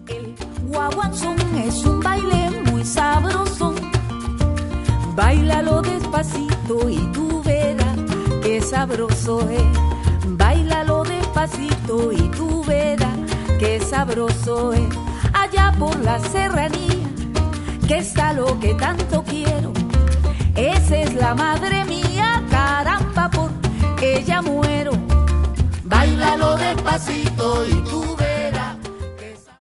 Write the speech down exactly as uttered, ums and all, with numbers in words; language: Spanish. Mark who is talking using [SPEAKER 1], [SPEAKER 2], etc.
[SPEAKER 1] El guaguanzón es un baile muy sabroso. Báilalo despacito y tú verás qué sabroso es. Báilalo despacito y tú verás qué sabroso es. Allá por la serranía, que está lo que tanto quiero. Esa es la madre mía, caramba, por ella muero.
[SPEAKER 2] Báilalo despacito y tú